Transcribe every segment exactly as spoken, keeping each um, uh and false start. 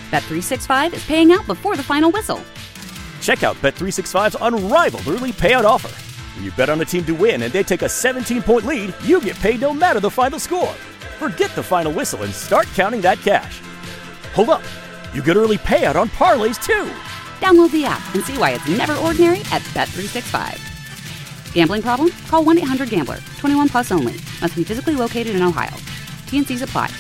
Bet three sixty-five is paying out before the final whistle. Check out Bet three sixty-five's unrivaled early payout offer. When you bet on a team to win and they take a seventeen-point lead, you get paid no matter the final score. Forget the final whistle and start counting that cash. Hold up. You get early payout on parlays, too. Download the app and see why it's never ordinary at Bet three sixty-five. Gambling problem? Call one eight hundred gambler. twenty-one plus only. Must be physically located in Ohio. T N Cs apply.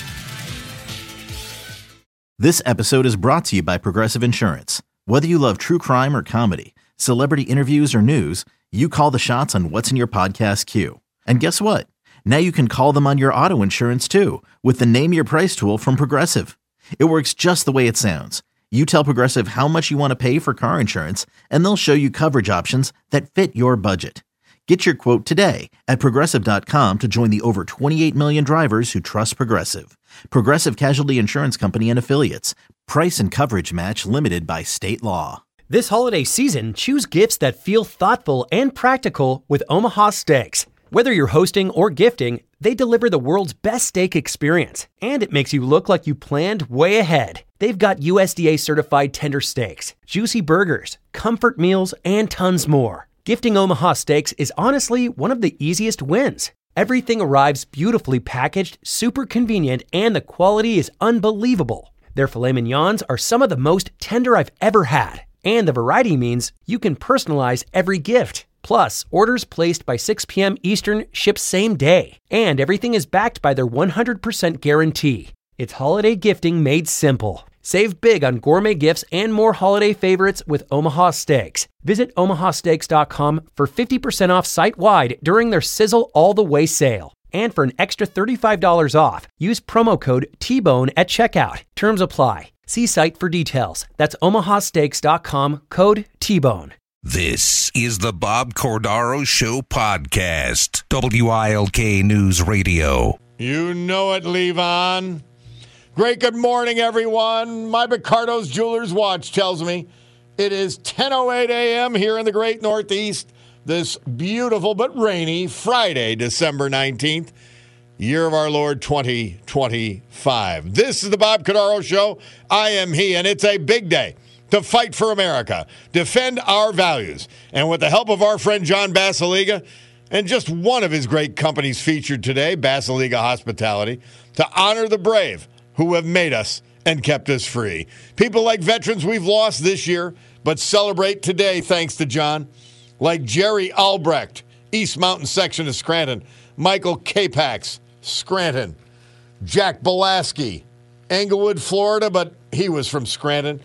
This episode is brought to you by Progressive Insurance. Whether you love true crime or comedy, celebrity interviews or news, you call the shots on what's in your podcast queue. And guess what? Now you can call them on your auto insurance too with the Name Your Price tool from Progressive. It works just the way it sounds. You tell Progressive how much you want to pay for car insurance, and they'll show you coverage options that fit your budget. Get your quote today at Progressive dot com to join the over twenty-eight million drivers who trust Progressive. Progressive Casualty Insurance Company and Affiliates. Price and coverage match limited by state law. This holiday season, choose gifts that feel thoughtful and practical with Omaha Steaks. Whether you're hosting or gifting, they deliver the world's best steak experience, and it makes you look like you planned way ahead. They've got U S D A-certified tender steaks, juicy burgers, comfort meals, and tons more. Gifting Omaha Steaks is honestly one of the easiest wins. Everything arrives beautifully packaged, super convenient, and the quality is unbelievable. Their filet mignons are some of the most tender I've ever had, and the variety means you can personalize every gift. Plus, orders placed by six p.m. Eastern ship same day, and everything is backed by their one hundred percent guarantee. It's holiday gifting made simple. Save big on gourmet gifts and more holiday favorites with Omaha Steaks. Visit omaha steaks dot com for fifty percent off site-wide during their Sizzle All the Way sale. And for an extra thirty-five dollars off, use promo code T Bone at checkout. Terms apply. See site for details. That's omaha steaks dot com, code T Bone. This is the Bob Cordaro Show podcast. W I L K News Radio. You know it, Levon. Great good morning, everyone. My Picardo's Jewelers watch tells me it is ten oh eight a.m. here in the great Northeast this beautiful but rainy Friday, December nineteenth, year of our Lord twenty twenty-five. This is the Bob Cordaro Show. I am he, and it's a big day to fight for America, defend our values, and with the help of our friend John Basiliga and just one of his great companies featured today, Basiliga Hospitality, to honor the brave who have made us and kept us free. People like veterans we've lost this year, but celebrate today thanks to John, like Jerry Albrecht, East Mountain section of Scranton, Michael Capax, Scranton, Jack Belaski, Englewood, Florida, but he was from Scranton,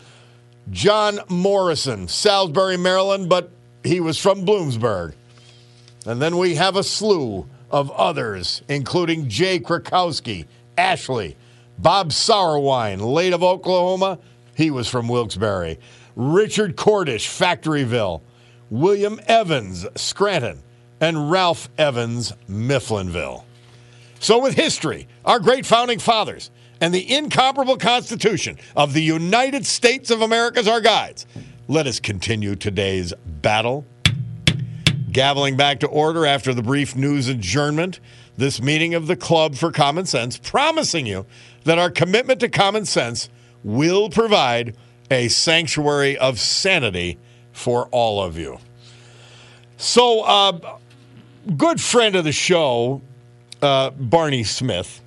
John Morrison, Salisbury, Maryland, but he was from Bloomsburg. And then we have a slew of others, including Jay Krakowski, Ashley, Bob Sourwine, late of Oklahoma, he was from Wilkes-Barre, Richard Cordish, Factoryville, William Evans, Scranton, and Ralph Evans, Mifflinville. So with history, our great founding fathers, and the incomparable Constitution of the United States of America as our guides, let us continue today's battle. Gaveling back to order after the brief news adjournment, this meeting of the Club for Common Sense, promising you that our commitment to common sense will provide a sanctuary of sanity for all of you. So, uh, good friend of the show, uh, Barney Smith,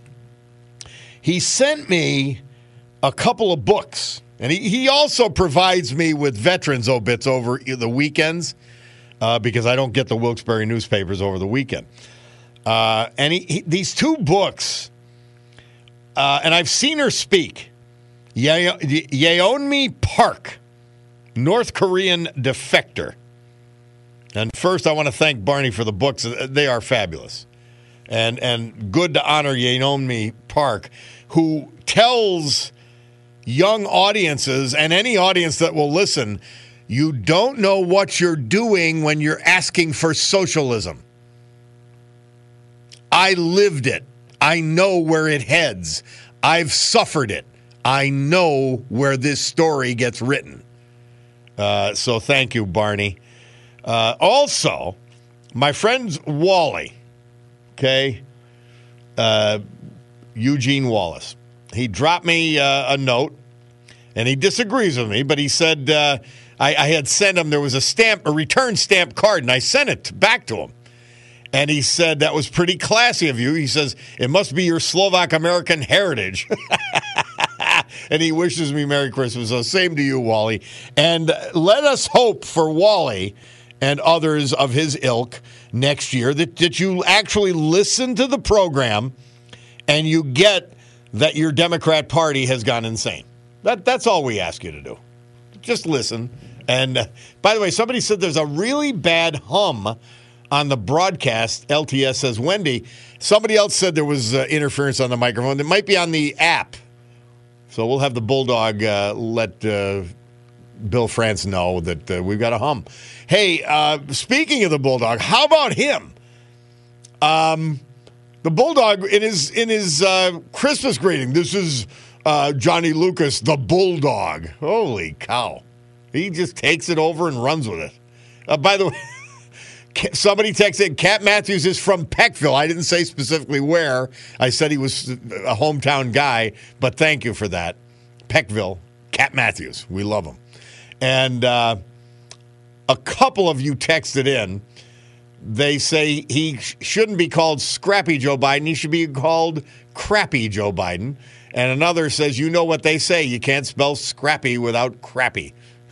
he sent me a couple of books, and he, he also provides me with veterans obits over the weekends uh, because I don't get the Wilkes-Barre newspapers over the weekend. Uh, and he, he, these two books, uh, and I've seen her speak, Ye- Yeonmi Park, North Korean defector. And first, I want to thank Barney for the books. They are fabulous. And and good to honor Yeonmi Park, who tells young audiences and any audience that will listen, you don't know what you're doing when you're asking for socialism. I lived it. I know where it heads. I've suffered it. I know where this story gets written. Uh, so thank you, Barney. Uh, also, my friend Wally, okay, uh, Eugene Wallace, he dropped me uh, a note, and he disagrees with me, but he said uh, I, I had sent him, there was a stamp, a return stamp card, and I sent it back to him. And he said, that was pretty classy of you. He says, it must be your Slovak-American heritage. And he wishes me Merry Christmas. So same to you, Wally. And let us hope for Wally and others of his ilk next year that, that you actually listen to the program and you get that your Democrat Party has gone insane. That That's all we ask you to do. Just listen. And uh, by the way, somebody said there's a really bad hum on the broadcast. L T S says, Wendy. Somebody else said there was uh, interference on the microphone. It might be on the app. So we'll have the Bulldog uh, let uh, Bill France know that uh, we've got a hum. Hey, uh, speaking of the Bulldog, how about him? Um, the Bulldog, in his in his uh, Christmas greeting, this is uh, Johnny Lucas, the Bulldog. Holy cow. He just takes it over and runs with it. Uh, by the way, somebody texted, Cat Matthews is from Peckville. I didn't say specifically where. I said he was a hometown guy, but thank you for that. Peckville, Cat Matthews. We love him. And uh, a couple of you texted in. They say he sh- shouldn't be called Scrappy Joe Biden. He should be called Crappy Joe Biden. And another says, you know what they say. You can't spell scrappy without crappy.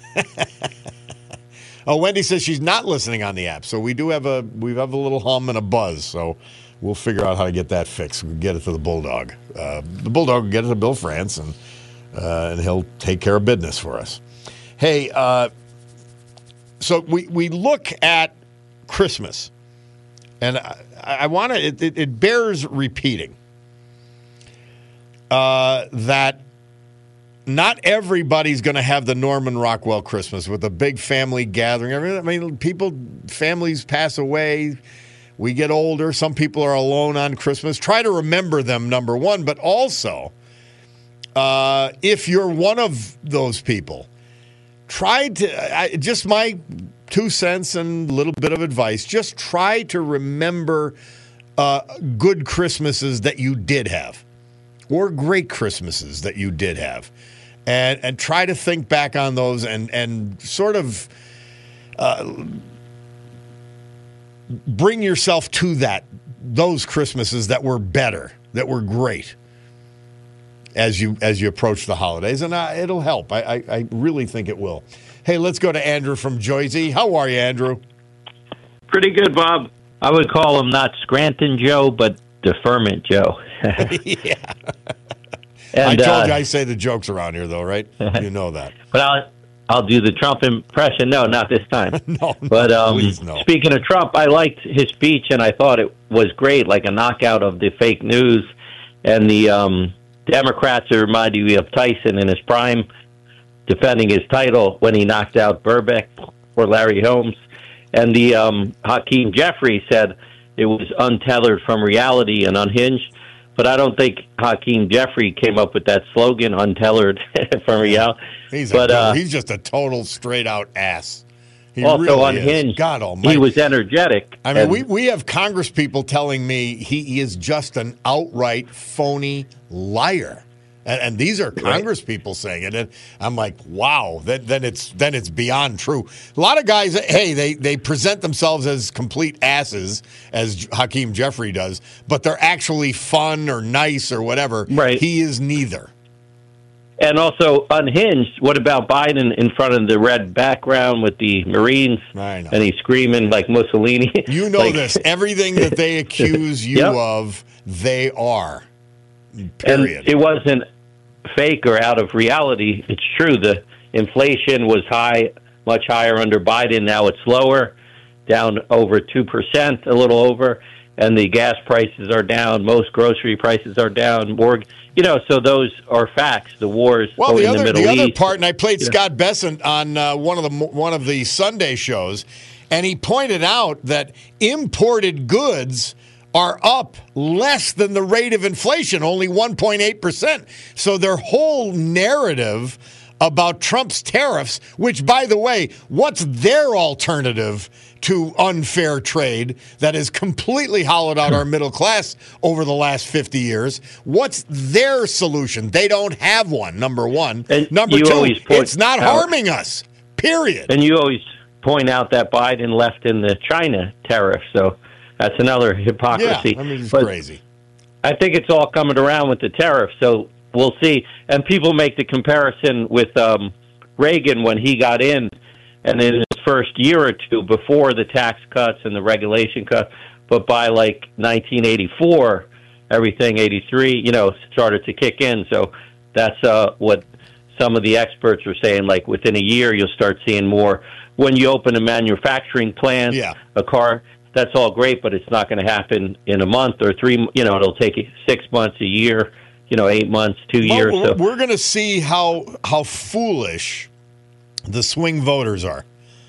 Oh, Wendy says she's not listening on the app, so we do have a we have a little hum and a buzz. So we'll figure out how to get that fixed. We'll get it to the Bulldog. Uh, the Bulldog will get it to Bill France, and uh, and he'll take care of business for us. Hey, uh, so we we look at Christmas, and I, I want to. It, it, it bears repeating uh, that. Not everybody's going to have the Norman Rockwell Christmas with a big family gathering. I mean, people, families pass away. We get older. Some people are alone on Christmas. Try to remember them, number one. But also, uh, if you're one of those people, try to, I, just my two cents and a little bit of advice, just try to remember uh, good Christmases that you did have or great Christmases that you did have. And and try to think back on those and, and sort of uh, bring yourself to that, those Christmases that were better, that were great as you as you approach the holidays. And uh, it'll help. I, I, I really think it will. Hey, let's go to Andrew from Jersey. How are you, Andrew? Pretty good, Bob. I would call him not Scranton Joe, but Deferment Joe. Yeah. And, I told uh, you I say the jokes around here, though, right? You know that. But I'll I'll do the Trump impression. No, not this time. no, but no, um, please, no. Speaking of Trump, I liked his speech, and I thought it was great, like a knockout of the fake news. And the um, Democrats are reminding me of Tyson in his prime, defending his title when he knocked out Burbeck for Larry Holmes. And the um, Hakeem Jeffrey said it was untethered from reality and unhinged. But I don't think Hakeem Jeffrey came up with that slogan, untethered from reality. He's, but, a, uh, he's just a total straight-out ass. He also really unhinged. Is. God almighty. He was energetic. I mean, and, we, we have Congress people telling me he, he is just an outright phony liar. And, and these are Congress right. people saying it. And I'm like, wow, then, then it's then it's beyond true. A lot of guys, hey, they, they present themselves as complete asses, as Hakeem Jeffrey does, but they're actually fun or nice or whatever. Right. He is neither. And also unhinged. What about Biden in front of the red background with the Marines? I know. And he's screaming like Mussolini. You know like, this. Everything that they accuse you yep. of, they are. Period. And it wasn't fake or out of reality. It's true. The inflation was high, much higher under Biden. Now it's lower, down over two percent, a little over. And the gas prices are down. Most grocery prices are down. More, you know, so those are facts. The wars well, over the in other, the Middle the East. other part, and I played yeah. Scott Bessent on uh, one of the one of the Sunday shows, and he pointed out that imported goods are up less than the rate of inflation, only one point eight percent. So their whole narrative about Trump's tariffs, which, by the way, what's their alternative to unfair trade that has completely hollowed out our middle class over the last fifty years? What's their solution? They don't have one, number one. And number two, point it's not out, harming us, period. And you always point out that Biden left in the China tariff, so that's another hypocrisy. Yeah, I mean, it's but crazy. I think it's all coming around with the tariff, so we'll see. And people make the comparison with um, Reagan when he got in, and in his first year or two before the tax cuts and the regulation cuts, but by like nineteen eighty-four, everything, eighty-three, you know, started to kick in. So that's uh, what some of the experts are saying, like within a year you'll start seeing more. When you open a manufacturing plant, yeah. a car, that's all great, but it's not going to happen in a month or three, you know, it'll take six months, a year, you know, eight months, two years. Well, so we're going to see how how foolish the swing voters are.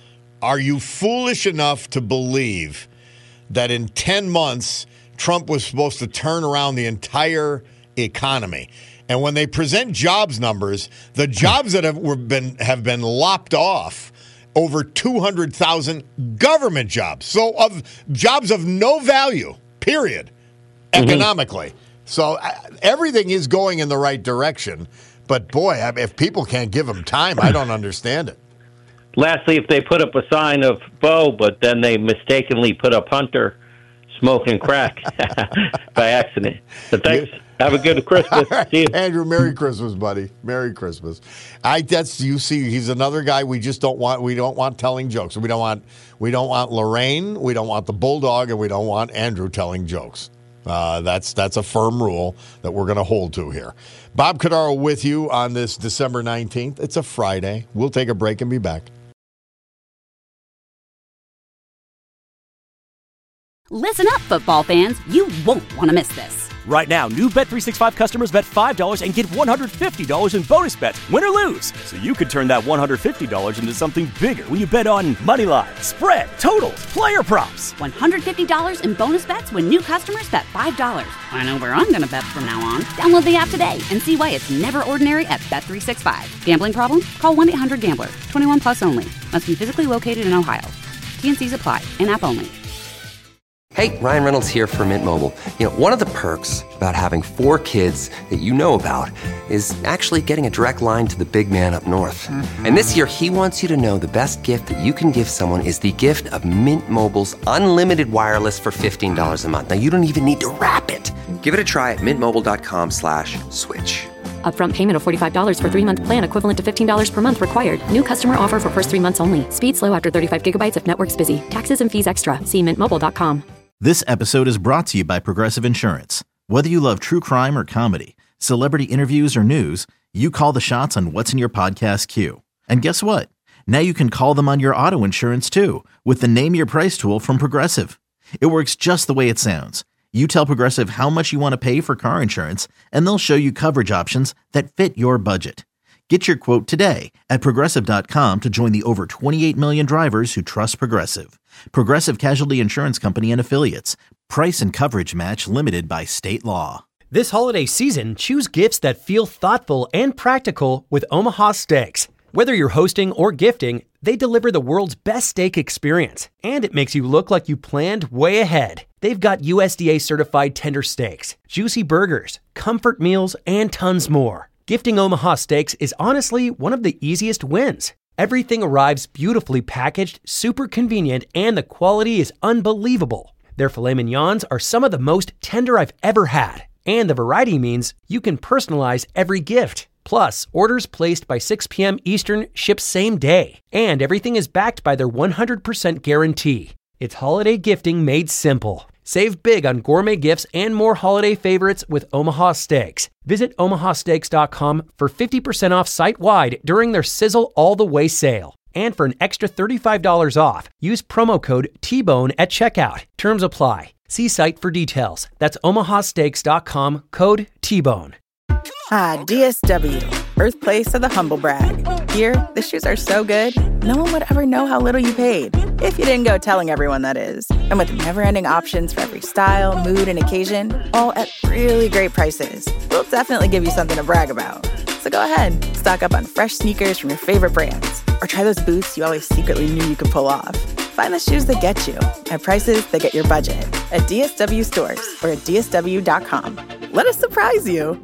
Are you foolish enough to believe that in ten months Trump was supposed to turn around the entire economy? And when they present jobs numbers, the jobs that have were been have been lopped off, over two hundred thousand government jobs. So of jobs of no value, period, economically. Mm-hmm. So uh, everything is going in the right direction. But, boy, I mean, if people can't give them time, I don't understand it. Lastly, if they put up a sign of Bo, but then they mistakenly put up Hunter smoking crack by accident. So thanks. Yeah. Have a good Christmas. Right. See you. Andrew, Merry Christmas, buddy. Merry Christmas. I that's you see, he's another guy we just don't want. We don't want telling jokes. We don't want. We don't want Lorraine. We don't want the Bulldog, and we don't want Andrew telling jokes. Uh, that's that's a firm rule that we're going to hold to here. Bob Cordaro with you on this December nineteenth. It's a Friday. We'll take a break and be back. Listen up, football fans. You won't want to miss this. Right now, new Bet three sixty-five customers bet five dollars and get one hundred fifty dollars in bonus bets, win or lose. So you could turn that one hundred fifty dollars into something bigger when you bet on money line, spread, totals, player props. one hundred fifty dollars in bonus bets when new customers bet five dollars. I know where I'm going to bet from now on. Download the app today and see why it's never ordinary at Bet three sixty-five. Gambling problem? Call one eight hundred gambler. twenty-one plus only. Must be physically located in Ohio. T N Cs apply. In-app only. Hey, Ryan Reynolds here for Mint Mobile. You know, one of the perks about having four kids that you know about is actually getting a direct line to the big man up north. Mm-hmm. And this year, he wants you to know the best gift that you can give someone is the gift of Mint Mobile's unlimited wireless for fifteen dollars a month. Now, you don't even need to wrap it. Give it a try at mintmobile.com slash switch. Upfront payment of forty-five dollars for three-month plan equivalent to fifteen dollars per month required. New customer offer for first three months only. Speed slow after thirty-five gigabytes if network's busy. Taxes and fees extra. See mint mobile dot com. This episode is brought to you by Progressive Insurance. Whether you love true crime or comedy, celebrity interviews or news, you call the shots on what's in your podcast queue. And guess what? Now you can call them on your auto insurance too with the Name Your Price tool from Progressive. It works just the way it sounds. You tell Progressive how much you want to pay for car insurance, and they'll show you coverage options that fit your budget. Get your quote today at Progressive dot com to join the over twenty-eight million drivers who trust Progressive. Progressive Casualty Insurance Company and Affiliates. Price and coverage match limited by state law. This holiday season, choose gifts that feel thoughtful and practical with Omaha Steaks. Whether you're hosting or gifting, they deliver the world's best steak experience, and it makes you look like you planned way ahead. They've got U S D A-certified tender steaks, juicy burgers, comfort meals, and tons more. Gifting Omaha Steaks is honestly one of the easiest wins. Everything arrives beautifully packaged, super convenient, and the quality is unbelievable. Their filet mignons are some of the most tender I've ever had, and the variety means you can personalize every gift. Plus, orders placed by six p.m. Eastern ship same day, and everything is backed by their one hundred percent guarantee. It's holiday gifting made simple. Save big on gourmet gifts and more holiday favorites with Omaha Steaks. Visit omaha steaks dot com for fifty percent off site-wide during their Sizzle All the Way sale. And for an extra thirty-five dollars off, use promo code T Bone at checkout. Terms apply. See site for details. That's omaha steaks dot com, code T Bone. Ah, D S W, birthplace of the humble brag. Here, the shoes are so good, no one would ever know how little you paid. If you didn't go telling everyone, that is. And with never-ending options for every style, mood, and occasion, all at really great prices, we'll definitely give you something to brag about. So go ahead, stock up on fresh sneakers from your favorite brands, or try those boots you always secretly knew you could pull off. Find the shoes that get you at prices that get your budget at D S W stores or at D S W dot com. Let us surprise you.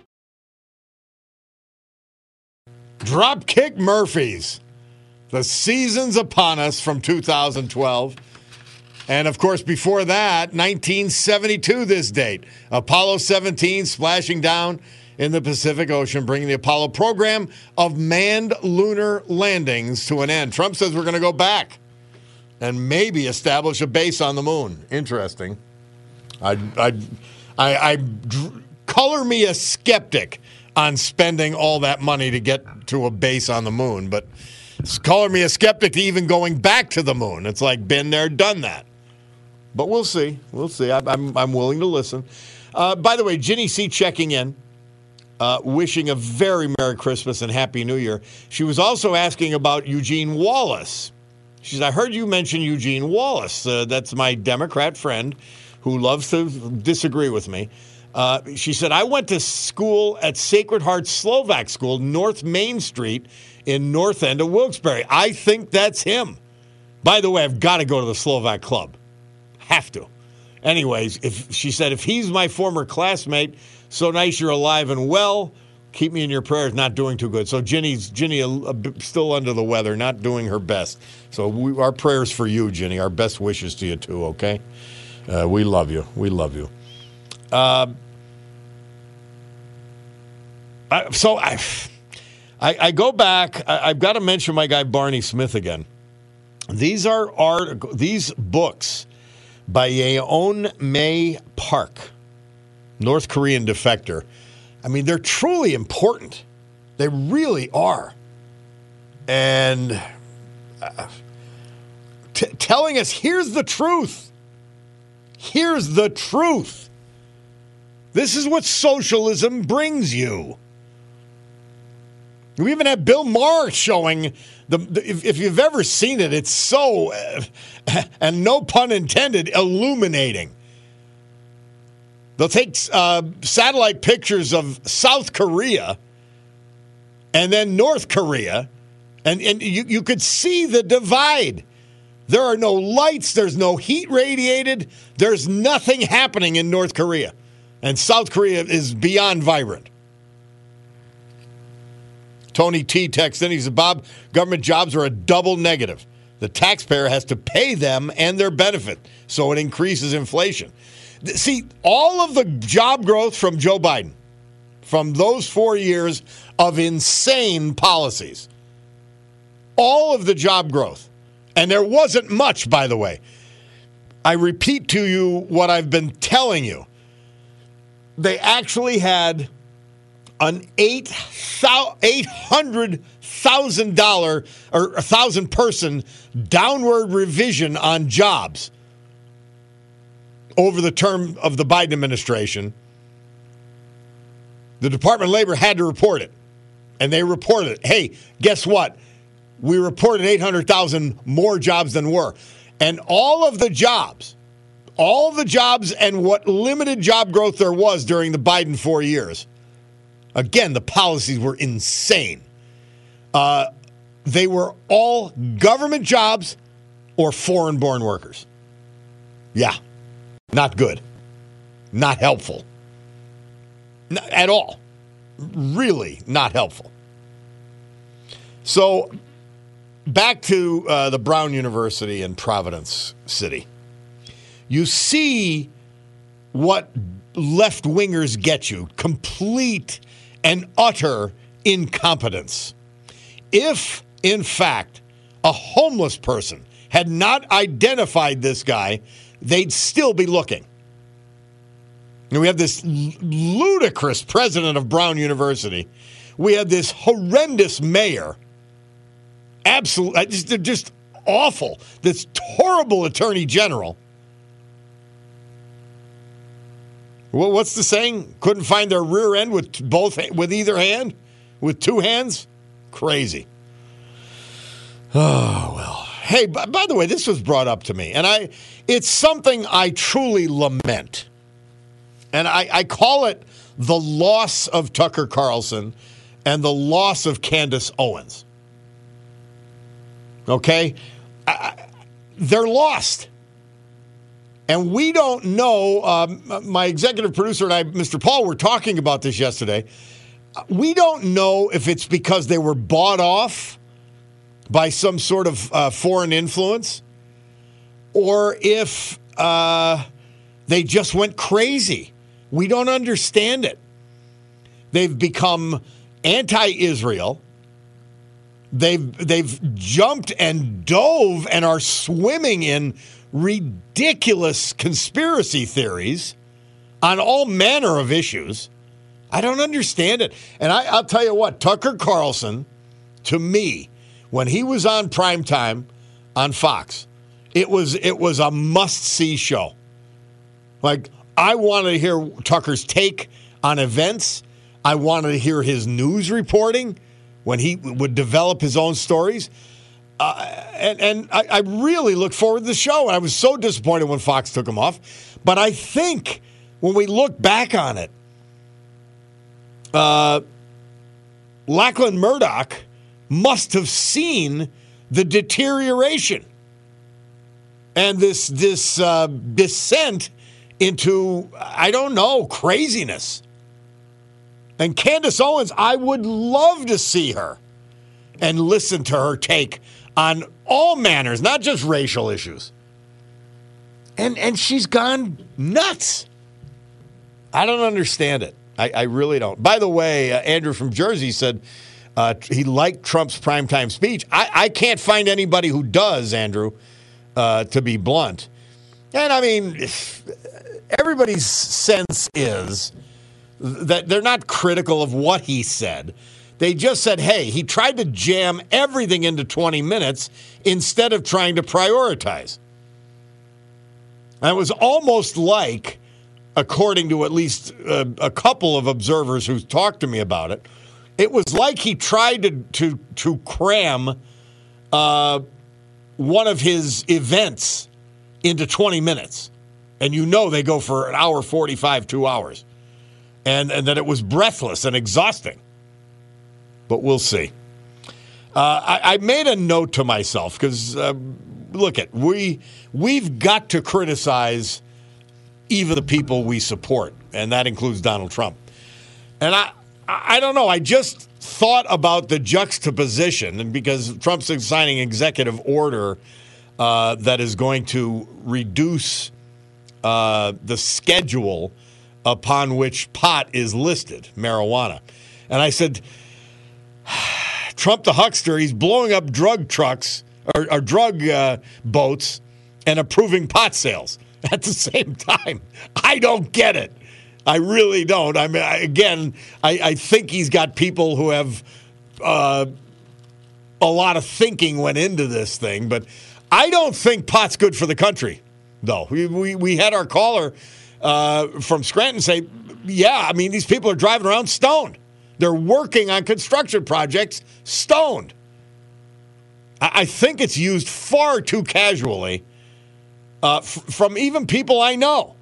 Dropkick Murphys. The season's upon us from two thousand twelve. And, of course, before that, nineteen seventy-two, this date. Apollo seventeen splashing down in the Pacific Ocean, bringing the Apollo program of manned lunar landings to an end. Trump says we're going to go back and maybe establish a base on the moon. Interesting. I, I, I, I color me a skeptic on spending all that money to get to a base on the moon, but color me a skeptic to even going back to the moon. It's like been there, done that. But we'll see. We'll see. I, I'm I'm willing to listen. Uh, by the way, Ginny C checking in, uh, wishing a very Merry Christmas and Happy New Year. She was also asking about Eugene Wallace. She said, I heard you mention Eugene Wallace. Uh, that's my Democrat friend who loves to disagree with me. Uh, she said, I went to school at Sacred Heart Slovak School, North Main Street in North End of Wilkes-Barre. I think that's him. By the way, I've got to go to the Slovak Club. Have to. Anyways, if she said, if he's my former classmate, so nice you're alive and well. Keep me in your prayers, not doing too good. So Ginny's Ginny a, a, still under the weather, not doing her best. So we, our prayers for you, Ginny. Our best wishes to you, too, okay? Uh, we love you. We love you. Uh, I, so I, I, I go back. I, I've got to mention my guy Barney Smith again. These are art, these books by Yeon Mae Park, North Korean defector. I mean, they're truly important. They really are. And uh, t- telling us, here's the truth. Here's the truth. This is what socialism brings you. We even have Bill Maher showing, the, the if, if you've ever seen it, it's so, uh, and no pun intended, illuminating. They'll take uh, satellite pictures of South Korea and then North Korea, and, and you, you could see the divide. There are no lights. There's no heat radiated. There's nothing happening in North Korea. And South Korea is beyond vibrant. Tony T texts in. He says, Bob, government jobs are a double negative. The taxpayer has to pay them and their benefit, so it increases inflation. See, all of the job growth from Joe Biden, from those four years of insane policies, all of the job growth, and there wasn't much, by the way. I repeat to you what I've been telling you. They actually had an eight hundred thousand dollars or one thousand person downward revision on jobs over the term of the Biden administration. The Department of Labor had to report it, and they reported it. Hey, guess what? We reported eight hundred thousand more jobs than were. And all of the jobs, all the jobs and what limited job growth there was during the Biden four years, again, the policies were insane. Uh, they were all government jobs or foreign-born workers. Yeah, not good. Not helpful. Not at all. Really not helpful. So, back to uh, the Brown University in Providence City. You see what left-wingers get you. Complete and utter incompetence. If, in fact, a homeless person had not identified this guy, they'd still be looking. And we have this ludicrous president of Brown University. We have this horrendous mayor. Absolutely, just, just awful. This horrible attorney general. Well, what's the saying? Couldn't find their rear end with both, with either hand, with two hands. Crazy. Oh well. Hey, by, by the way, this was brought up to me, and I, it's something I truly lament, and I, I call it the loss of Tucker Carlson and the loss of Candace Owens. Okay? I, they're lost. And we don't know, um, my executive producer and I, Mister Paul, were talking about this yesterday. We don't know if it's because they were bought off by some sort of uh, foreign influence or if uh, they just went crazy. We don't understand it. They've become anti-Israel. They've, they've jumped and dove and are swimming in ridiculous conspiracy theories on all manner of issues. I don't understand it. And I, I'll tell you what, Tucker Carlson, to me, when he was on primetime on Fox, it was it was a must-see show. Like, I wanted to hear Tucker's take on events. I wanted to hear his news reporting when he would develop his own stories. Uh, and and I, I really look forward to the show. And I was so disappointed when Fox took him off. But I think when we look back on it, uh, Lachlan Murdoch must have seen the deterioration and this this uh, descent into, I don't know, craziness. And Candace Owens, I would love to see her and listen to her take on all manners, not just racial issues. And and she's gone nuts. I don't understand it. I, I really don't. By the way, uh, Andrew from Jersey said uh, he liked Trump's primetime speech. I, I can't find anybody who does, Andrew, uh, to be blunt. And I mean, everybody's sense is that they're not critical of what he said. They just said, hey, he tried to jam everything into twenty minutes instead of trying to prioritize. And it was almost like, according to at least uh, a couple of observers who talked to me about it, it was like he tried to to, to cram uh, one of his events into twenty minutes. And you know they go for an hour forty-five, two hours. And, and that it was breathless and exhausting. But we'll see. Uh, I, I made a note to myself because, uh, look, it we, we've got to criticize even the people we support, and that includes Donald Trump. And I, I don't know, I just thought about the juxtaposition, and because Trump's signing executive order uh, that is going to reduce uh, the schedule upon which pot is listed, marijuana. And I said, Trump the huckster, he's blowing up drug trucks or, or drug uh, boats and approving pot sales at the same time. I don't get it. I really don't. I mean, I, again, I, I think he's got people who have uh, a lot of thinking went into this thing, but I don't think pot's good for the country, though. We we, we had our caller uh, from Scranton say, yeah, I mean, these people are driving around stoned. They're working on construction projects stoned. I, I think it's used far too casually uh, f- from even people I know.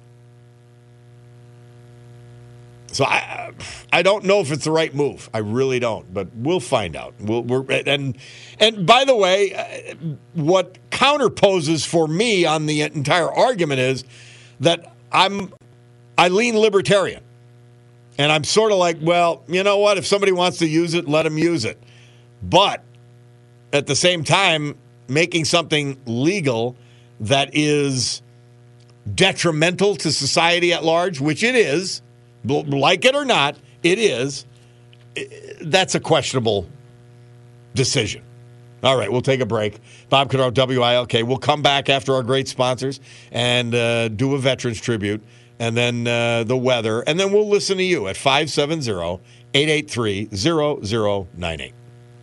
So I I don't know if it's the right move. I really don't, but we'll find out. We'll, we're and and by the way, what counterposes for me on the entire argument is that I'm I lean libertarian, and I'm sort of like, well, you know what? If somebody wants to use it, let them use it. But at the same time, making something legal that is detrimental to society at large, which it is. Like it or not, it is. That's a questionable decision. All right, we'll take a break. Bob Cordaro, W I L K. We'll come back after our great sponsors and uh, do a Veterans Tribute, and then uh, the weather, and then we'll listen to you at five seven zero, eight eight three, zero zero nine eight.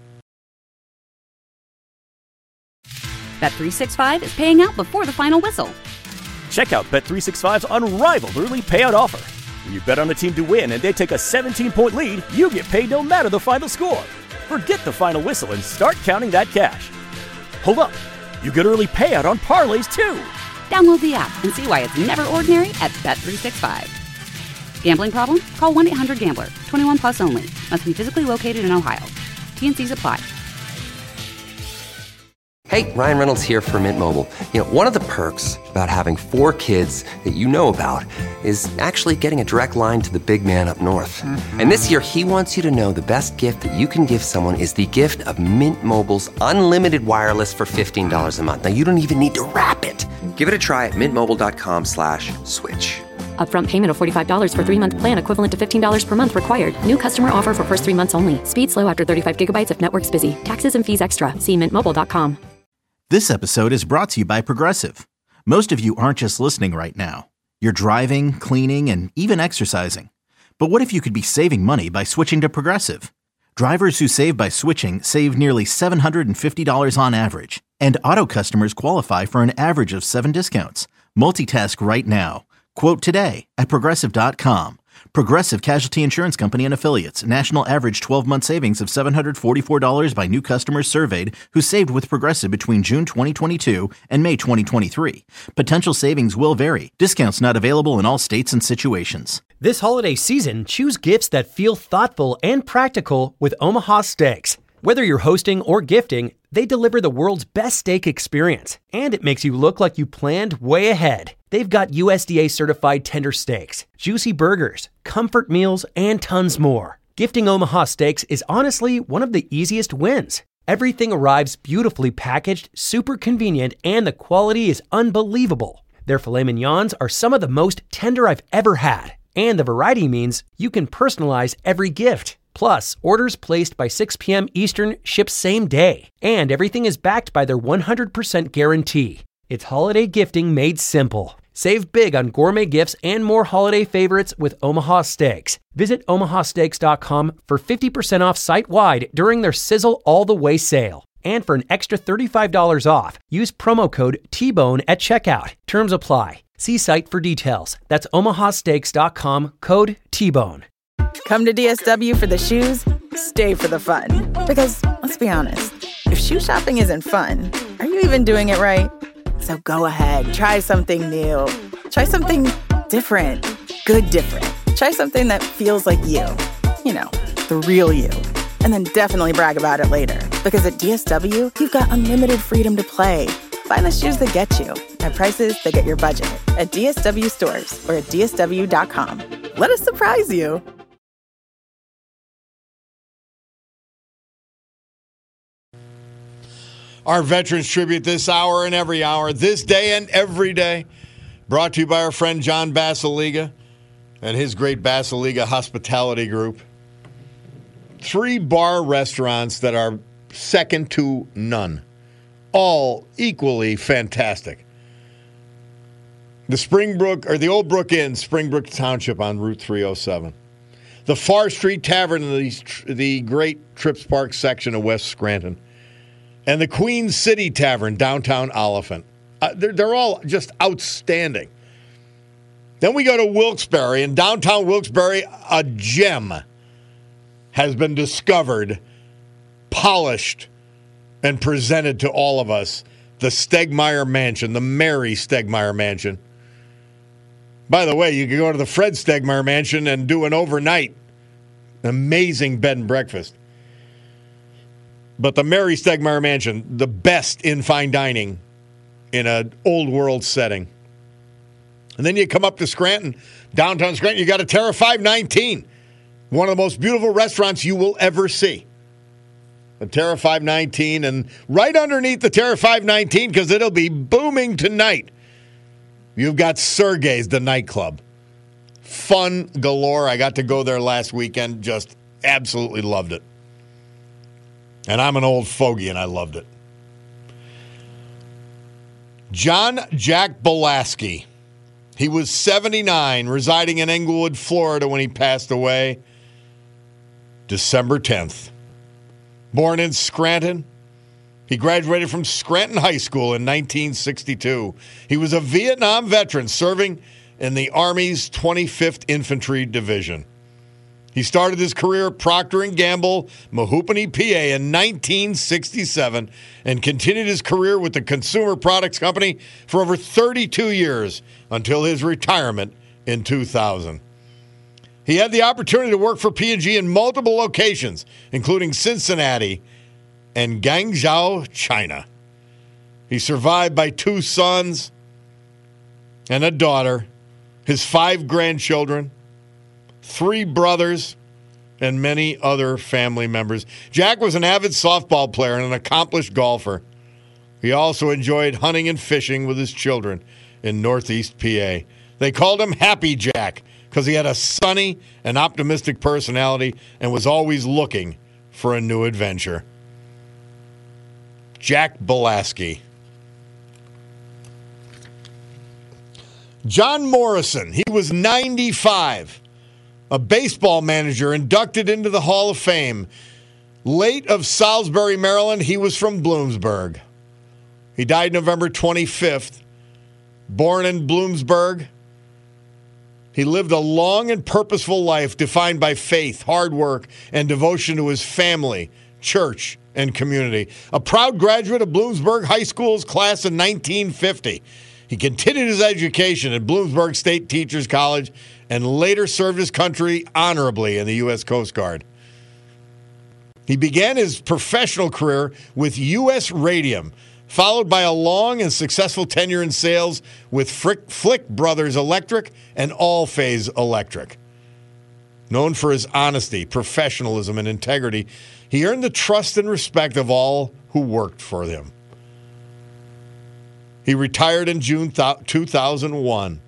Bet three sixty-five is paying out before the final whistle. Check out Bet three sixty-five's unrivaled early payout offer. When you bet on a team to win and they take a seventeen-point lead, you get paid no matter the final score. Forget the final whistle and start counting that cash. Hold up. You get early payout on parlays, too. Download the app and see why it's never ordinary at Bet three sixty-five. Gambling problem? Call one eight hundred gambler. twenty-one plus only. Must be physically located in Ohio. T N Cs apply. Hey, Ryan Reynolds here for Mint Mobile. You know, one of the perks about having four kids that you know about is actually getting a direct line to the big man up north. Mm-hmm. And this year, he wants you to know the best gift that you can give someone is the gift of Mint Mobile's unlimited wireless for fifteen dollars a month. Now, you don't even need to wrap it. Give it a try at mintmobile.com slash switch. Upfront payment of forty-five dollars for three-month plan equivalent to fifteen dollars per month required. New customer offer for first three months only. Speed slow after thirty-five gigabytes if network's busy. Taxes and fees extra. See mint mobile dot com. This episode is brought to you by Progressive. Most of you aren't just listening right now. You're driving, cleaning, and even exercising. But what if you could be saving money by switching to Progressive? Drivers who save by switching save nearly seven hundred fifty dollars on average. And auto customers qualify for an average of seven discounts. Multitask right now. Quote today at Progressive dot com. Progressive Casualty Insurance Company and Affiliates. National average twelve-month savings of seven hundred forty-four dollars by new customers surveyed who saved with Progressive between June twenty twenty-two and May twenty twenty-three. Potential savings will vary. Discounts not available in all states and situations. This holiday season, choose gifts that feel thoughtful and practical with Omaha Steaks. Whether you're hosting or gifting, they deliver the world's best steak experience, and it makes you look like you planned way ahead. They've got U S D A certified tender steaks, juicy burgers, comfort meals, and tons more. Gifting Omaha Steaks is honestly one of the easiest wins. Everything arrives beautifully packaged, super convenient, and the quality is unbelievable. Their filet mignons are some of the most tender I've ever had, and the variety means you can personalize every gift. Plus, orders placed by six p.m. Eastern ship same day, and everything is backed by their one hundred percent guarantee. It's holiday gifting made simple. Save big on gourmet gifts and more holiday favorites with Omaha Steaks. Visit omaha steaks dot com for fifty percent off site-wide during their Sizzle All the Way sale. And for an extra thirty-five dollars off, use promo code T Bone at checkout. Terms apply. See site for details. That's omaha steaks dot com, code T Bone. Come to D S W for the shoes, stay for the fun. Because, let's be honest, if shoe shopping isn't fun, are you even doing it right? So go ahead, try something new. Try something different. Good different. Try something that feels like you. You know, the real you. And then definitely brag about it later. Because at D S W, you've got unlimited freedom to play. Find the shoes that get you at prices that get your budget at D S W stores or at D S W dot com. Let us surprise you. Our Veterans Tribute this hour and every hour, this day and every day, brought to you by our friend John Basiliga and his great Basiliga Hospitality Group. Three bar restaurants that are second to none, all equally fantastic. The Springbrook, or the Old Brook Inn, Springbrook Township on Route three oh seven. The Far Street Tavern in the, the great Trips Park section of West Scranton. And the Queen City Tavern, downtown Oliphant. Uh, they're, they're all just outstanding. Then we go to Wilkes-Barre. In downtown Wilkes-Barre, a gem has been discovered, polished, and presented to all of us. The Stegmeyer Mansion, the Mary Stegmeyer Mansion. By the way, you can go to the Fred Stegmeyer Mansion and do an overnight amazing bed and breakfast. But the Mary Stegmeyer Mansion, the best in fine dining in an old world setting. And then you come up to Scranton, downtown Scranton, you got a Terra five nineteen, one of the most beautiful restaurants you will ever see. The Terra five nineteen, and right underneath the Terra five nineteen, because it'll be booming tonight, you've got Sergei's, the nightclub. Fun galore. I got to go there last weekend, just absolutely loved it. And I'm an old fogey, and I loved it. John Jack Belaski. He was seventy-nine, residing in Englewood, Florida, when he passed away December tenth. Born in Scranton, he graduated from Scranton High School in nineteen sixty-two. He was a Vietnam veteran serving in the Army's twenty-fifth Infantry Division. He started his career at Procter and Gamble, Mahoopany, P A in nineteen sixty-seven and continued his career with the Consumer Products Company for over thirty-two years until his retirement in two thousand. He had the opportunity to work for P and G in multiple locations, including Cincinnati and Guangzhou, China. He's survived by two sons and a daughter, his five grandchildren, three brothers, and many other family members. Jack was an avid softball player and an accomplished golfer. He also enjoyed hunting and fishing with his children in Northeast P A. They called him Happy Jack because he had a sunny and optimistic personality and was always looking for a new adventure. Jack Belaski. John Morrison, he was ninety-five, a baseball manager inducted into the Hall of Fame. Late of Salisbury, Maryland, he was from Bloomsburg. He died November twenty-fifth. Born in Bloomsburg, he lived a long and purposeful life defined by faith, hard work, and devotion to his family, church, and community. A proud graduate of Bloomsburg High School's class in nineteen fifty. He continued his education at Bloomsburg State Teachers College and later served his country honorably in the U S Coast Guard. He began his professional career with U S Radium, followed by a long and successful tenure in sales with Frick, Flick Brothers Electric and All Phase Electric. Known for his honesty, professionalism, and integrity, he earned the trust and respect of all who worked for him. He retired in June two thousand one.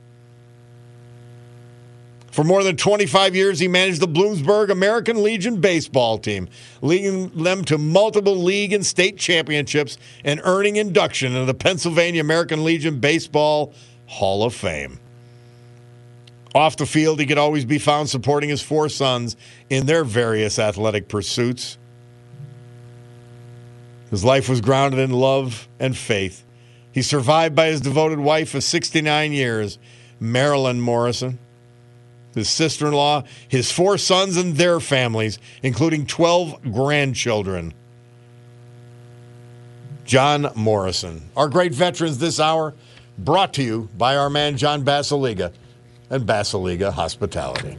For more than twenty-five years, he managed the Bloomsburg American Legion baseball team, leading them to multiple league and state championships and earning induction into the Pennsylvania American Legion Baseball Hall of Fame. Off the field, he could always be found supporting his four sons in their various athletic pursuits. His life was grounded in love and faith. He's survived by his devoted wife of sixty-nine years, Marilyn Morrison, his sister-in-law, his four sons and their families, including twelve grandchildren. John Morrison. Our great veterans this hour, brought to you by our man John Basiliga and Basiliga Hospitality.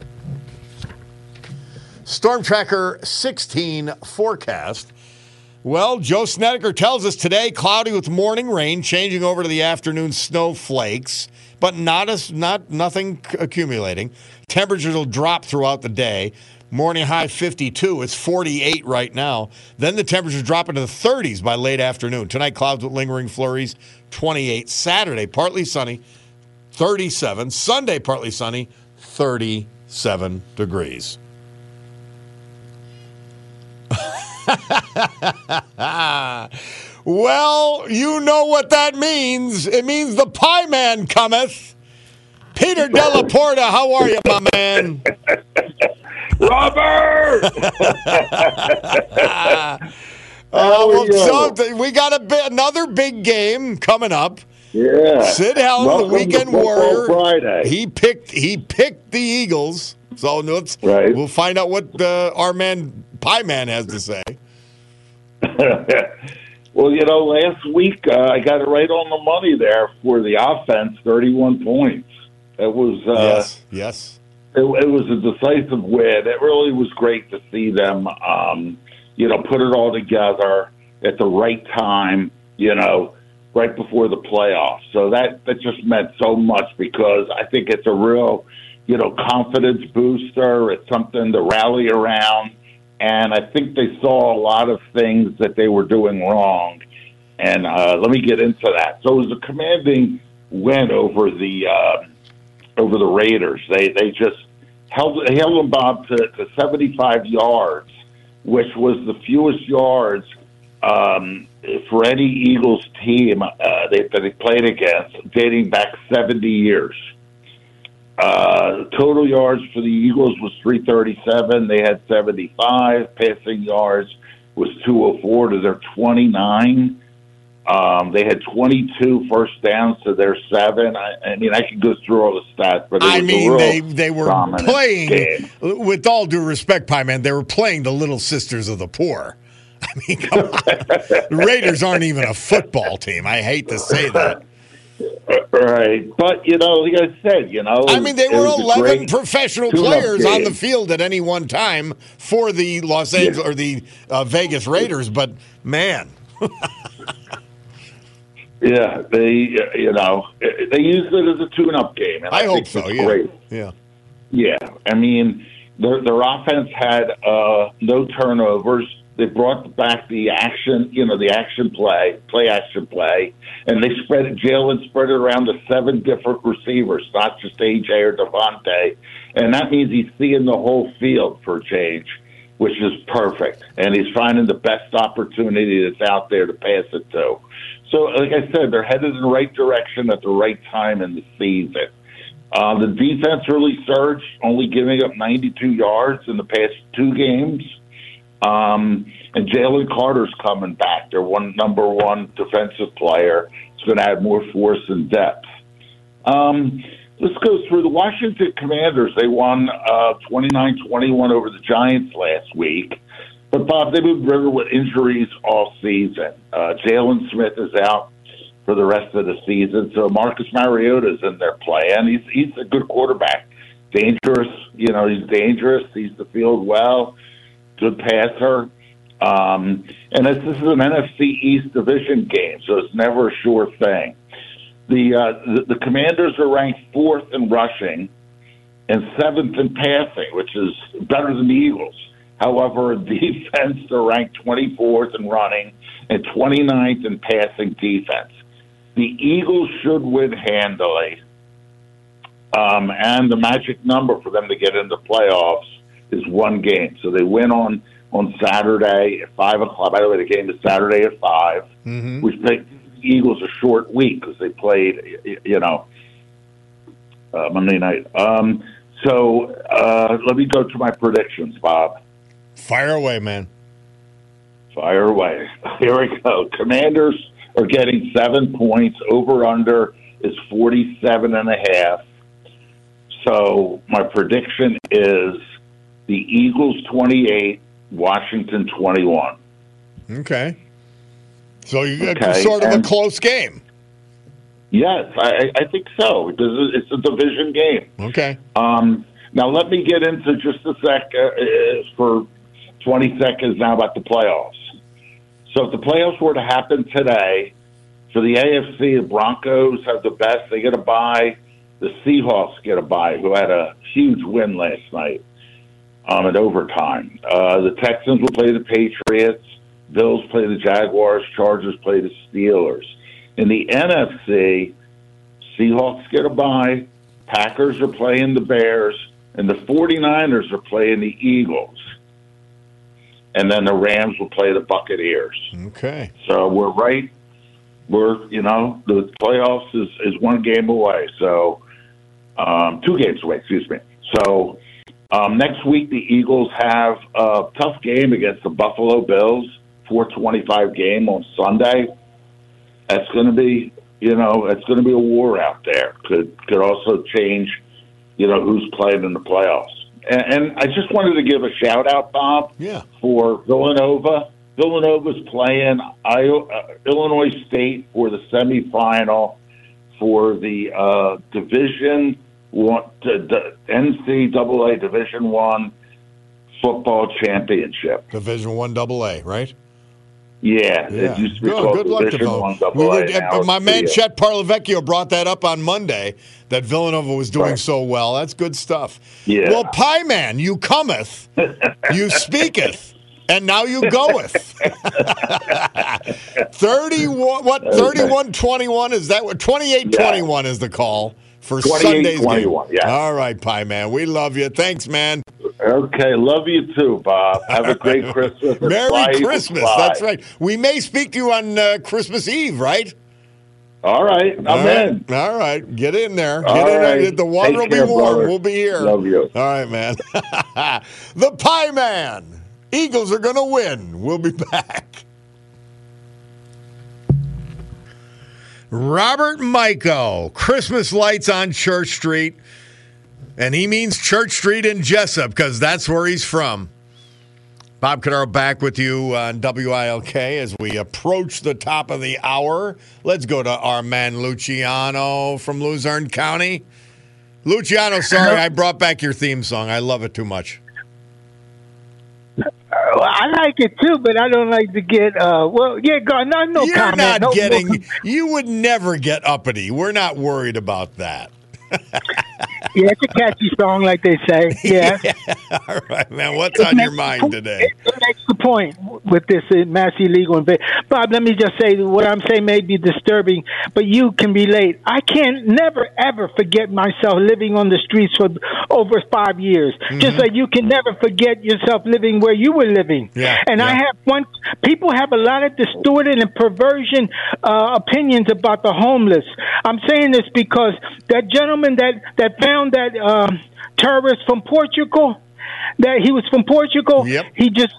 Storm Tracker sixteen forecast. Well, Joe Snedeker tells us today, cloudy with morning rain, changing over to the afternoon snowflakes, but not as not nothing accumulating. Temperatures will drop throughout the day. Morning high fifty-two. It's forty-eight right now. Then the temperatures drop into the thirties by late afternoon. Tonight, clouds with lingering flurries, twenty-eight. Saturday, partly sunny, thirty-seven. Sunday, partly sunny, thirty-seven degrees. Well, you know what that means. It means the Pie Man cometh. Peter Della Porta, how are you, my man? Robert! Oh, well, so we got a bit, another big game coming up. Yeah. Sid Helm, Welcome the weekend to warrior. Friday. He picked. He picked the Eagles. So let's, right. we'll find out what uh, our man Pie Man has to say. Well, you know, last week uh, I got it right on the money there for the offense, thirty-one points. It was uh, yes, yes. It, it was a decisive win. It really was great to see them, um, you know, put it all together at the right time. You know, right before the playoffs. So that that just meant so much because I think it's a real, you know, confidence booster. It's something to rally around. And I think they saw a lot of things that they were doing wrong. And uh, let me get into that. So it was a commanding win over the uh, over the Raiders. They they just held held them, Bob, to, to seventy-five yards, which was the fewest yards um, for any Eagles team uh, they, that they played against, dating back seventy years. Uh, total yards for the Eagles was three thirty-seven. They had seventy-five. Passing yards was two oh four to their twenty-nine. Um, they had twenty-two first downs to their seven. I, I mean, I could go through all the stats, but it I was mean, a real they they were playing, game. With all due respect, Pie Man, they were playing the Little Sisters of the Poor. I mean, come on. The Raiders aren't even a football team. I hate to say that. Right. But, you know, like I said, you know. I mean, they it were was a eleven great professional tune-up players on game. the field at any one time for the Los Angeles Yeah. or the uh, Vegas Raiders, but man. Yeah, they, uh, you know, they used it as a tune-up game. And I, I hope think so, it's yeah. Great. Yeah. Yeah, I mean, their their offense had uh, no turnovers. They brought back the action, you know, the action play, play action play, and they spread it. Jalen spread it around to seven different receivers, not just A J or Devontae, and that means he's seeing the whole field for a change, which is perfect. And he's finding the best opportunity that's out there to pass it to. So, like I said, they're headed in the right direction at the right time in the season. Uh, the defense really surged, only giving up ninety-two yards in the past two games. Um, and Jalen Carter's coming back. They're one number one defensive player. It's going to add more force and depth. Um, let's go through the Washington Commanders. They won uh, twenty-nine twenty-one over the Giants last week. But, Bob, they've been riddled with injuries all season. Uh, Jalen Smith is out for the rest of the season. So Marcus Mariota's in their play, and he's he's a good quarterback. Dangerous, you know, he's dangerous. Sees the field well. Good passer. Um, and this, this is an N F C East division game, so it's never a sure thing. The, uh, the the Commanders are ranked fourth in rushing and seventh in passing, which is better than the Eagles. However, in defense, they're ranked twenty-fourth in running and twenty-ninth in passing defense. The Eagles should win handily, um, and the magic number for them to get into playoffs is one game. So they win on, on Saturday at five o'clock. By the way, the game is Saturday at five, Mm-hmm. which makes the Eagles a short week because they played, you know, uh, Monday night. Um, so uh, let me go to my predictions, Bob. Fire away, man. Fire away. Here we go. Commanders are getting seven points. Over-under is forty-seven and a half. So my prediction is the Eagles twenty-eight, Washington twenty-one. Okay. So you got Okay, sort of a and- close game. Yes, I, I think so, because it's a division game. Okay. Um, now, let me get into just a sec uh, uh, for twenty seconds now about the playoffs. So if the playoffs were to happen today, for the A F C, the Broncos have the best. They get a bye. The Seahawks get a bye, who had a huge win last night um, in overtime. Uh, the Texans will play the Patriots. Bills play the Jaguars. Chargers play the Steelers. In the N F C, Seahawks get a bye. Packers are playing the Bears. And the 49ers are playing the Eagles. And then the Rams will play the Buccaneers. Okay. So we're right. We're, you know, the playoffs is, is one game away. So, um, two games away, excuse me. So, um, next week the Eagles have a tough game against the Buffalo Bills, four twenty-five game on Sunday. That's going to be, you know, it's going to be a war out there. Could could also change, you know, who's playing in the playoffs. And, and I just wanted to give a shout out, Bob, Yeah. for Villanova. Villanova's playing Iowa, uh, Illinois State for the semifinal for the uh, Division One, the N C double A Division One football championship. Division One Double A, right? Yeah, Yeah. it used to be Good, called good luck to Division One Villanova. double We A. were- now uh, it's my man the, uh, Chet Parlavecchio brought that up on Monday, that Villanova was doing Right. so well. That's good stuff. Yeah. Well, Pie Man, you cometh, you speaketh, and now you goeth. thirty-one, what, thirty-one twenty-one? Is that what? twenty-eight twenty-one is the call for Sunday's game. twenty-one, yeah. All right, Pie Man, we love you. Thanks, man. Okay, love you too, Bob. Have a great Christmas. and Merry fly, Eagles, Christmas. fly. That's right. We may speak to you on uh, Christmas Eve, right? All right, I'm All right. in. All right. Get in there. Get All in there. right. The water Take will care, be warm. brother. We'll be here. Love you. All right, man. The Pie Man. Eagles are going to win. We'll be back. Robert Michael, Christmas lights on Church Street. And he means Church Street in Jessup because that's where he's from. Bob Cordaro back with you on W I L K as we approach the top of the hour. Let's go to our man Luciano from Luzerne County. Luciano, sorry, I brought back your theme song. I love it too much. Well, I like it too, but I don't like to get. Uh, well, yeah, go. No, no You're comment. not no, getting. No. You would never get uppity. We're not worried about that. Yeah, it's a catchy song, like they say. Yeah. yeah. All right, man. What's on your mind today? It makes the point with this uh, mass illegal invasion. Bob, let me just say what I'm saying may be disturbing, but you can relate. I can never, ever forget myself living on the streets for over five years. Mm-hmm. Just like you can never forget yourself living where you were living. Yeah, and yeah. I have one. People have a lot of distorted and perversion uh, opinions about the homeless. I'm saying this because that gentleman that, that found that um, terrorist from Portugal, that he was from Portugal. Yep. He just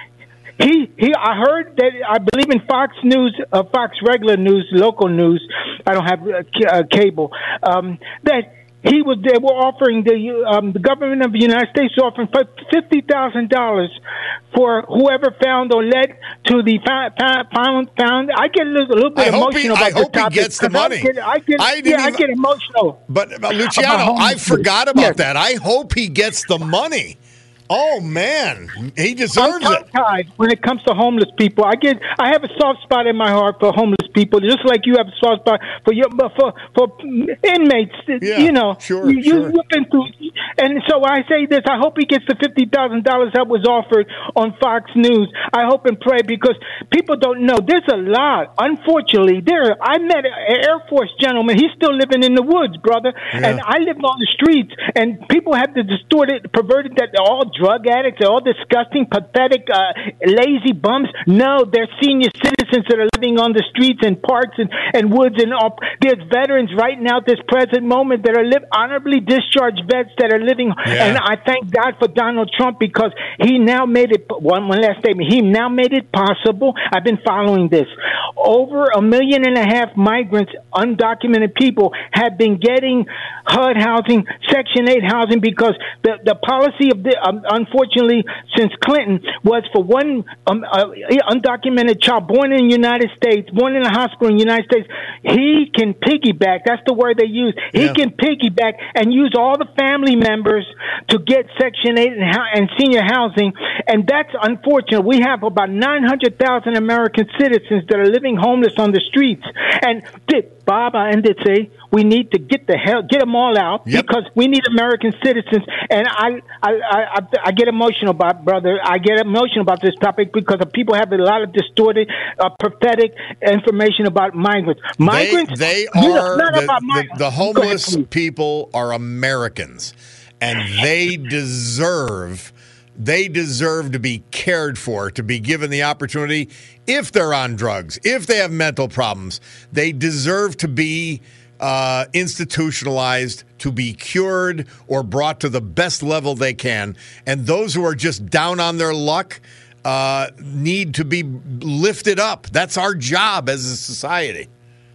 he he. I heard that I believe in Fox News, uh, Fox regular news, local news. I don't have uh, c- uh, cable. Um, that he was. They were offering the um, the government of the United States offering fifty thousand dollars for whoever found or led to the found found. found I get a little, a little bit I emotional he, about I hope the topic. he gets the money. I get, I get, I didn't yeah, even, I get emotional. But, but Luciano, I forgot about yes. that. I hope he gets the money. Oh man, he deserves I'm it. When it comes to homeless people, I get, I have a soft spot in my heart for homeless people, just like you have a soft spot for your for for inmates. Yeah, you know, sure, you, sure. you through, and so I say this: I hope he gets the fifty thousand dollars that was offered on Fox News. I hope and pray because people don't know. There's a lot. Unfortunately, there. I met an Air Force gentleman. He's still living in the woods, brother, yeah. and I lived on the streets. And people have to distort it, perverted that all drug addicts are all disgusting, pathetic, uh, lazy bums. No, they're senior citizens that are living on the streets and parks and, and woods. And all. There's veterans right now at this present moment that are live, honorably discharged vets that are living. Yeah. And I thank God for Donald Trump because he now made it, one, one last statement, he now made it possible. I've been following this. Over a million and a half migrants, undocumented people, have been getting H U D housing, Section eight housing because the, the policy of the, um, unfortunately, since Clinton, was for one um, uh, undocumented child born in the United States, born in a hospital in the United States, he can piggyback. That's the word they use. He yeah. can piggyback and use all the family members to get Section eight and, and senior housing. And that's unfortunate. We have about nine hundred thousand American citizens that are living homeless on the streets. And Bob, I ended to say, we need to get the hell, get them all out yep. because we need American citizens. And I, I, I, I get emotional about, brother. I get emotional about this topic because people have a lot of distorted, uh, pathetic information about migrants. Migrants, they, they are not the, about the, migrants. the homeless ahead, people are Americans, and they deserve. They deserve to be cared for, to be given the opportunity. If they're on drugs, if they have mental problems, they deserve to be uh, institutionalized, to be cured or brought to the best level they can. And those who are just down on their luck uh, need to be lifted up. That's our job as a society.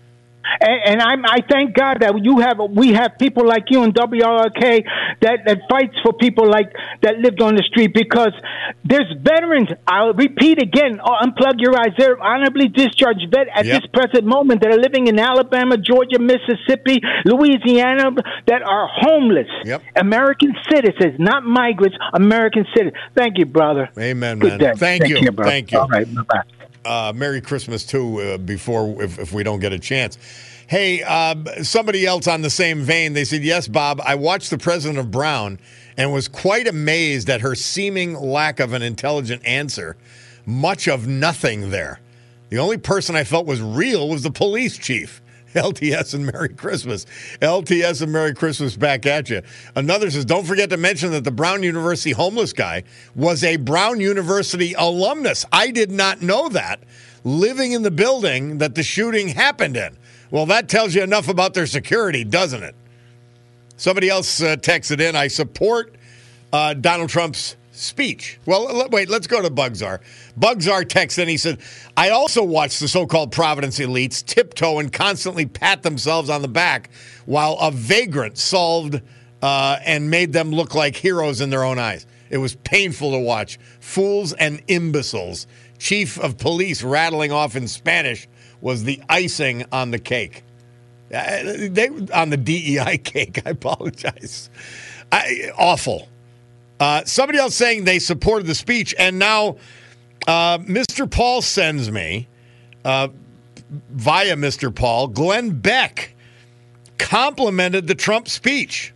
And, and I'm, I thank God that you have, we have people like you in W R L K that, that fights for people like that lived on the street because there's veterans. I'll repeat again, unplug your eyes. They're honorably discharged vet at yep. this present moment that are living in Alabama, Georgia, Mississippi, Louisiana that are homeless. Yep. American citizens, not migrants, American citizens. Thank you, brother. Amen, Good man. day. Thank Take you. care, brother. Thank you. All right, bye-bye. Uh, Merry Christmas, too, uh, before if, if we don't get a chance. Hey, uh, somebody else on the same vein, they said, yes, Bob, I watched the president of Brown and was quite amazed at her seeming lack of an intelligent answer. Much of nothing there. The only person I felt was real was the police chief. L T S and Merry Christmas. L T S and Merry Christmas back at you. Another says, don't forget to mention that the Brown University homeless guy was a Brown University alumnus. I did not know that, living in the building that the shooting happened in. Well, that tells you enough about their security, doesn't it? Somebody else uh, texted in, I support uh, Donald Trump's speech. Well, l- wait, let's go to Bugzar. Bugzar texted in, he said, I also watched the so-called Providence elites tiptoe and constantly pat themselves on the back while a vagrant solved uh, and made them look like heroes in their own eyes. It was painful to watch. Fools and imbeciles. Chief of police rattling off in Spanish was the icing on the cake. Uh, they on the D E I cake. I apologize. I, awful. Uh, somebody else saying they supported the speech, and now uh, Mister Paul sends me, uh, via Mister Paul, Glenn Beck complimented the Trump speech.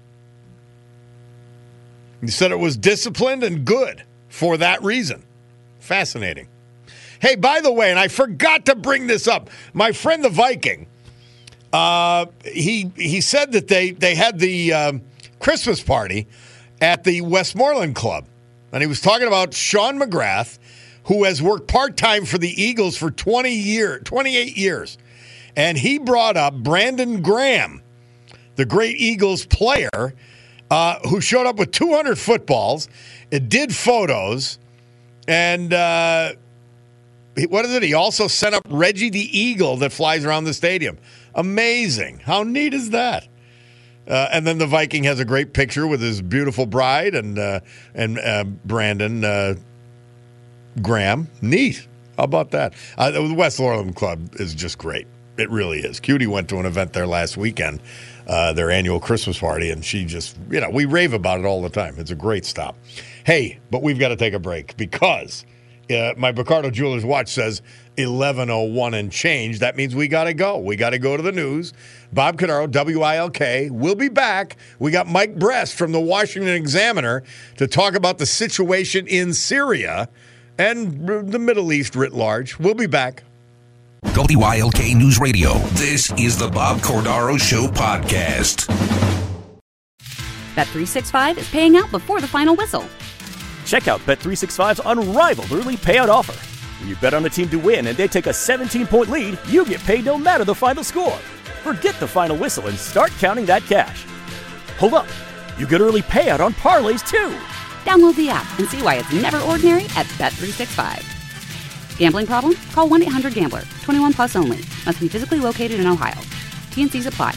He said it was disciplined and good for that reason. Fascinating. Hey, by the way, and I forgot to bring this up, my friend the Viking, uh, he he said that they, they had the um, Christmas party at the Westmoreland Club. And he was talking about Sean McGrath, who has worked part-time for the Eagles for twenty years, twenty-eight years. And he brought up Brandon Graham, the great Eagles player, uh, who showed up with two hundred footballs, it did photos, and uh, what is it? He also sent up Reggie the Eagle that flies around the stadium. Amazing. How neat is that? Uh, and then the Viking has a great picture with his beautiful bride and uh, and uh, Brandon uh, Graham. Neat. How about that? Uh, the Westmoreland Club is just great. It really is. Cutie went to an event there last weekend, uh, their annual Christmas party, and she just, you know, we rave about it all the time. It's a great stop. Hey, but we've got to take a break because uh, my Picardo Jewelers watch says eleven oh one and change. That means we got to go. We got to go to the news. Bob Cordaro, W I L K. We'll be back. We got Mike Brest from the Washington Examiner to talk about the situation in Syria and the Middle East writ large. We'll be back. W I L K News Radio. This is the Bob Cordaro Show podcast. Bet three sixty-five is paying out before the final whistle. Check out Bet three sixty-five's unrivaled early payout offer. When you bet on a team to win and they take a seventeen-point lead, you get paid no matter the final score. Forget the final whistle and start counting that cash. Hold up. You get early payout on parlays, too. Download the app and see why it's never ordinary at Bet three sixty-five. Gambling problem? Call one eight hundred gambler. twenty-one plus only. Must be physically located in Ohio. T and C's apply.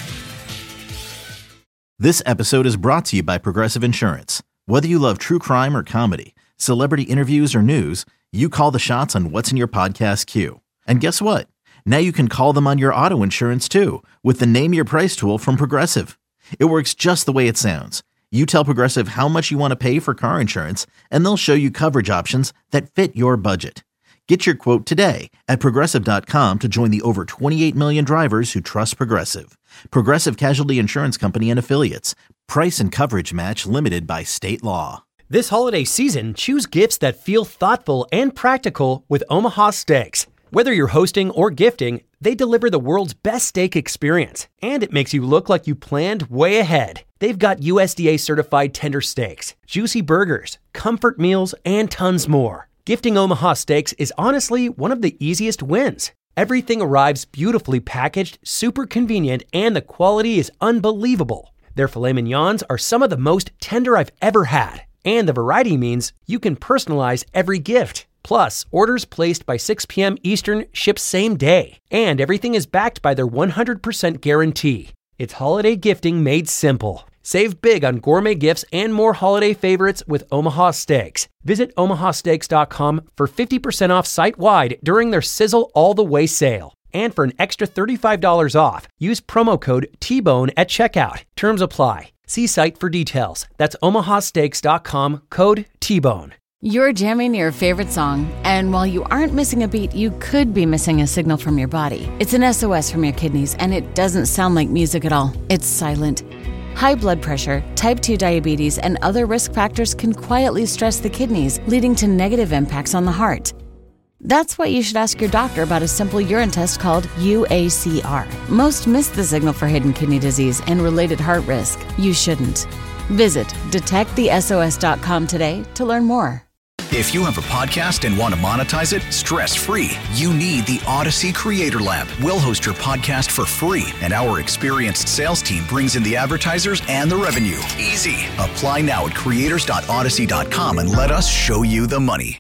This episode is brought to you by Progressive Insurance. Whether you love true crime or comedy, celebrity interviews or news, you call the shots on what's in your podcast queue. And guess what? Now you can call them on your auto insurance too with the Name Your Price tool from Progressive. It works just the way it sounds. You tell Progressive how much you want to pay for car insurance, and they'll show you coverage options that fit your budget. Get your quote today at Progressive dot com to join the over twenty-eight million drivers who trust Progressive. Progressive Casualty Insurance Company and Affiliates. Price and coverage match limited by state law. This holiday season, choose gifts that feel thoughtful and practical with Omaha Steaks. Whether you're hosting or gifting, they deliver the world's best steak experience, and it makes you look like you planned way ahead. They've got U S D A-certified tender steaks, juicy burgers, comfort meals, and tons more. Gifting Omaha Steaks is honestly one of the easiest wins. Everything arrives beautifully packaged, super convenient, and the quality is unbelievable. Their filet mignons are some of the most tender I've ever had, and the variety means you can personalize every gift. Plus, orders placed by six p.m. Eastern ship same day, and everything is backed by their one hundred percent guarantee. It's holiday gifting made simple. Save big on gourmet gifts and more holiday favorites with Omaha Steaks. Visit omaha steaks dot com for fifty percent off site-wide during their Sizzle All the Way sale. And for an extra thirty-five dollars off, use promo code T Bone at checkout. Terms apply. See site for details. That's omaha steaks dot com, code T Bone. You're jamming your favorite song, and while you aren't missing a beat, you could be missing a signal from your body. It's an S O S from your kidneys, and it doesn't sound like music at all. It's silent. High blood pressure, type two diabetes, and other risk factors can quietly stress the kidneys, leading to negative impacts on the heart. That's why you should ask your doctor about a simple urine test called U A C R. Most miss the signal for hidden kidney disease and related heart risk. You shouldn't. Visit detect the S O S dot com today to learn more. If you have a podcast and want to monetize it stress-free, you need the Odyssey Creator Lab. We'll host your podcast for free, and our experienced sales team brings in the advertisers and the revenue. Easy. Apply now at creators dot odyssey dot com and let us show you the money.